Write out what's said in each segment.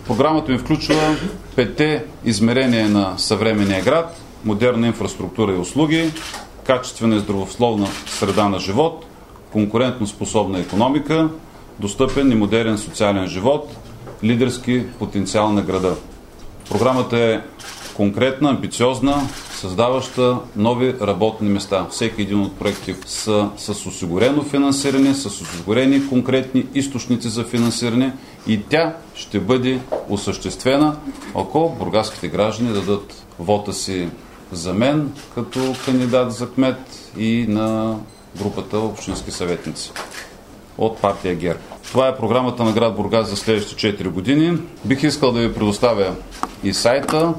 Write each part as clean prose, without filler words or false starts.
Програмата ми включва 5 измерения на съвременния град: модерна инфраструктура и услуги, качествена и здравословна среда на живот, конкурентно способна икономика, достъпен и модерен социален живот, лидерски потенциал на града. Програмата е конкретна, амбициозна, създаваща нови работни места. Всеки един от проектите са с осигурено финансиране, с осигурени конкретни източници за финансиране и тя ще бъде осъществена, ако бургаските граждани дадат вота си за мен като кандидат за кмет и на групата общински съветници от партия ГЕРБ. Това е програмата на град Бургас за следващите 4 години. Бих искал да ви предоставя и сайта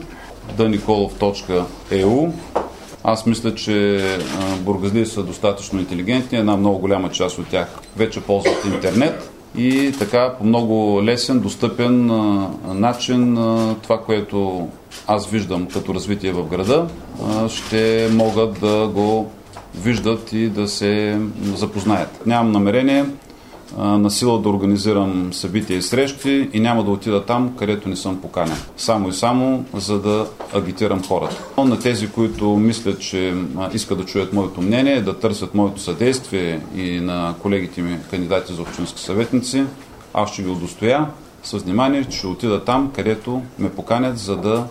danikolov.eu. Аз мисля, че бургазли са достатъчно интелигентни, една много голяма част от тях вече ползват интернет и така по много лесен, достъпен начин това, което аз виждам като развитие в града, ще могат да го виждат и да се запознаят. Нямам намерение на сила да организирам събития и срещи и няма да отида там, където не съм поканен. Само и само, за да агитирам хората. На тези, които мислят, че искат да чуят моето мнение, да търсят моето съдействие и на колегите ми кандидати за общински съветници, аз ще ги удостоя с внимание, че ще отида там, където ме поканят, за да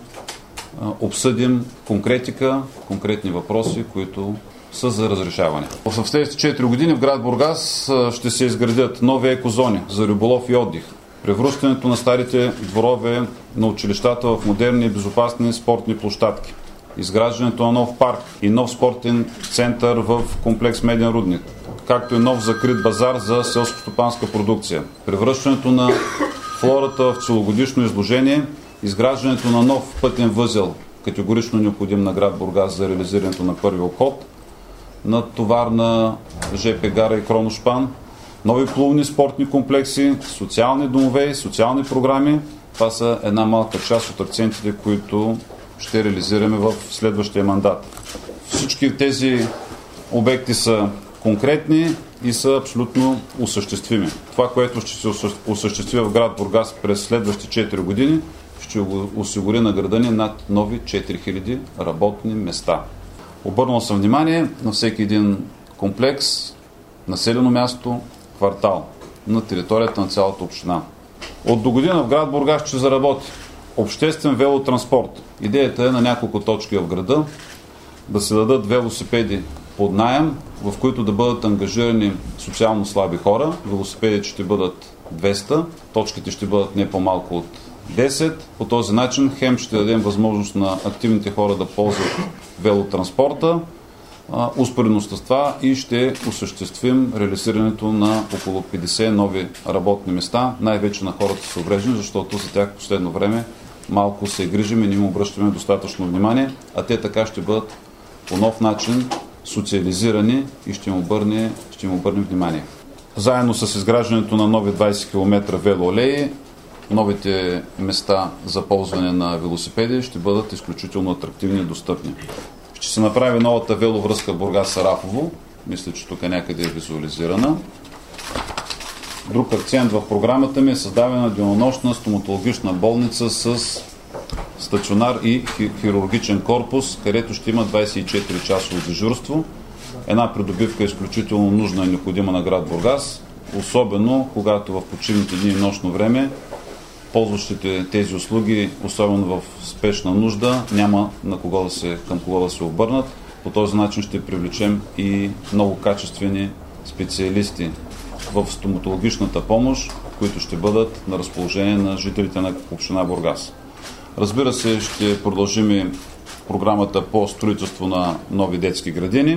обсъдим конкретика, конкретни въпроси, които са за разрешаване. В следващите 4 години в град Бургас ще се изградят нови екозони за риболов и отдих, превръщането на старите дворове на училищата в модерни и безопасни спортни площадки, изграждането на нов парк и нов спортен център в комплекс Меден рудник, както и нов закрит базар за селскостопанска продукция, превръщането на флората в целогодишно изложение, изграждането на нов пътен възел, категорично необходим на град Бургас за реализирането на първи обход, на товарна ЖП гара и Кроношпан, нови плувни спортни комплекси, социални домове, социални програми. Това са една малка част от акцентите, които ще реализираме в следващия мандат. Всички тези обекти са конкретни и са абсолютно осъществими. Това, което ще се осъществи в град Бургас през следващите 4 години, ще осигури на града ни над нови 4000 работни места. Обърнал съм внимание на всеки един комплекс, населено място, квартал на територията на цялата община. От до година в град Бургас ще заработи обществен велотранспорт. Идеята е на няколко точки в града да се дадат велосипеди под наем, в които да бъдат ангажирани социално слаби хора. Велосипедите ще бъдат 200, точките ще бъдат не по-малко от 10. По този начин хем ще дадем възможност на активните хора да ползват велотранспорта, успоредно с това и ще осъществим реализирането на около 50 нови работни места, най-вече на хората с увреждания, защото за тях в последно време малко се грижим и не им обръщаме достатъчно внимание, а те така ще бъдат по нов начин социализирани и ще им обърнем внимание. Заедно с изграждането на нови 20 км велоалеи, новите места за ползване на велосипеди ще бъдат изключително атрактивни и достъпни. Ще се направи новата веловръзка Бургас-Сарафово. Мисля, че тук някъде е визуализирана. Друг акцент в програмата ми е създаване на денонощна стоматологична болница с стационар и хирургичен корпус, където ще има 24-часово дежурство. Една придобивка е изключително нужна и необходима на град Бургас, особено когато в почивните дни и нощно време ползващите тези услуги, особено в спешна нужда, няма към кого да се обърнат. По този начин ще привлечем и много качествени специалисти в стоматологичната помощ, които ще бъдат на разположение на жителите на община Бургас. Разбира се, ще продължим и програмата по строителство на нови детски градини.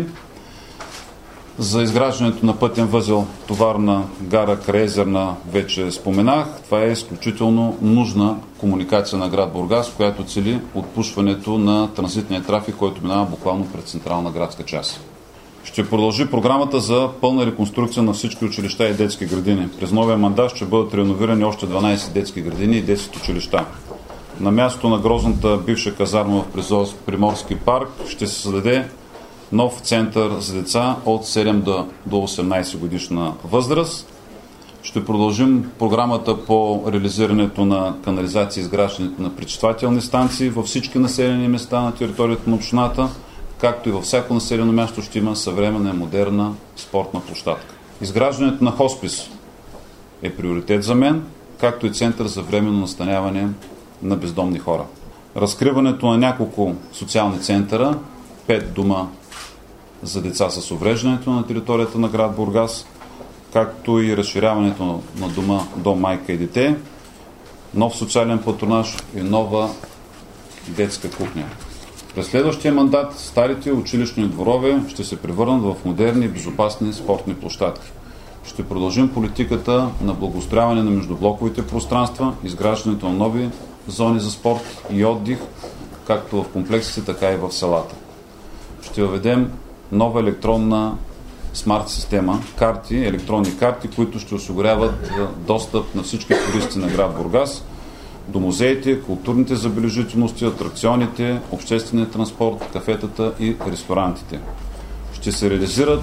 За изграждането на пътен възел товарна гара Крайезерна вече споменах. Това е изключително нужна комуникация на град Бургас, която цели отпушването на транзитния трафик, който минава буквално пред централна градска част. Ще продължи програмата за пълна реконструкция на всички училища и детски градини. През новия мандат ще бъдат реновирани още 12 детски градини и 10 училища. На мястото на грозната бивша казарма в Приморски парк ще се създаде нов център за деца от 7 до 18 годишна възраст. Ще продължим програмата по реализирането на канализация и изграждането на пречиствателни станции във всички населени места на територията на общината, както и във всяко населено място ще има съвременна и модерна спортна площадка. Изграждането на хоспис е приоритет за мен, както и център за временно настаняване на бездомни хора. Разкриването на няколко социални центъра, 5 дома за деца с увреждането на територията на град Бургас, както и разширяването на дома Дом майка и дете, нов социален патронаж и нова детска кухня. През следващия мандат старите училищни дворове ще се превърнат в модерни и безопасни спортни площадки. Ще продължим политиката на благоустрояване на междублоковите пространства, изграждането на нови зони за спорт и отдих, както в комплексите, така и в селата. Ще въведем нова електронна смарт система, електронни карти, които ще осигуряват достъп на всички туристи на град Бургас до музеите, културните забележителности, атракционите, обществения транспорт, кафетата и ресторантите. Ще се реализират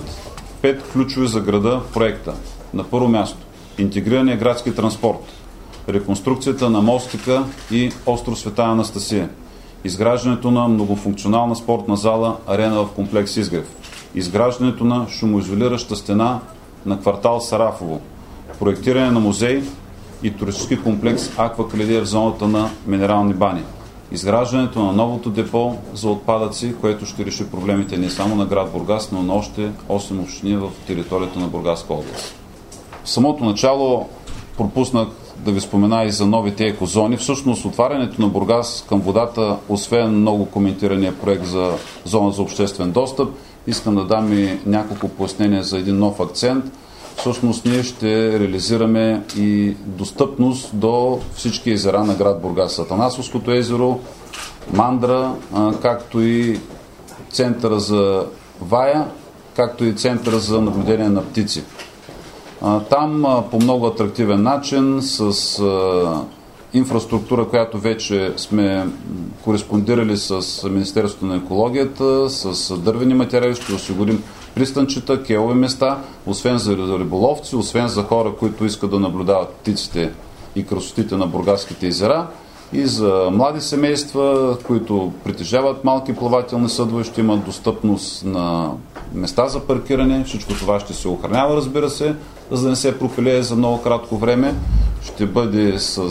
5 ключови за града проекта. На първо място интегрирания градски транспорт, реконструкцията на мостика и остров Света Анастасия, изграждането на многофункционална спортна зала Арена в комплекс Изгрев, изграждането на шумоизолираща стена на квартал Сарафово, проектиране на музей и туристически комплекс Аква Кледия в зоната на минерални бани, изграждането на новото депо за отпадъци, което ще реши проблемите не само на град Бургас, но на още 8 общини в територията на Бургаска област. В самото начало пропуснах да ви спомена и за новите екозони. Всъщност отварянето на Бургас към водата, освен много коментирания проект за зона за обществен достъп, искам да дам и няколко пояснения за един нов акцент. Всъщност ние ще реализираме и достъпност до всички езера на град Бургас. Атанасовското езеро, Мандра, както и центъра за Вая, както и центъра за наблюдение на птици. Там по много атрактивен начин с инфраструктура, която вече сме кореспондирали с Министерството на екологията, с дървени материали, ще осигурим пристанчета, кейови места, освен за риболовци, освен за хора, които искат да наблюдават птиците и красотите на бургаските езера, и за млади семейства, които притежават малки плавателни съдове, ще имат достъпност на места за паркиране. Всичко това ще се охранява, разбира се, за да не се пропилее за много кратко време. Ще бъде с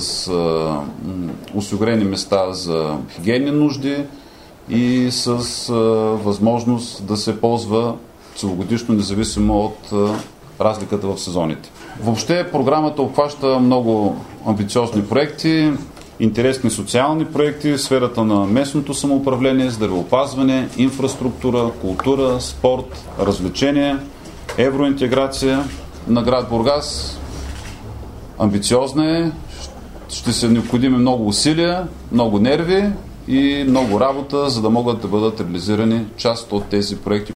осигурени места за хигиенни нужди и с възможност да се ползва целогодишно, независимо от разликата в сезоните. Въобще програмата обхваща много амбициозни проекти, интересни социални проекти в сферата на местното самоуправление, здравеопазване, инфраструктура, култура, спорт, развлечения, евроинтеграция на град Бургас. Амбициозна е, ще се необходими много усилия, много нерви и много работа, за да могат да бъдат реализирани част от тези проекти.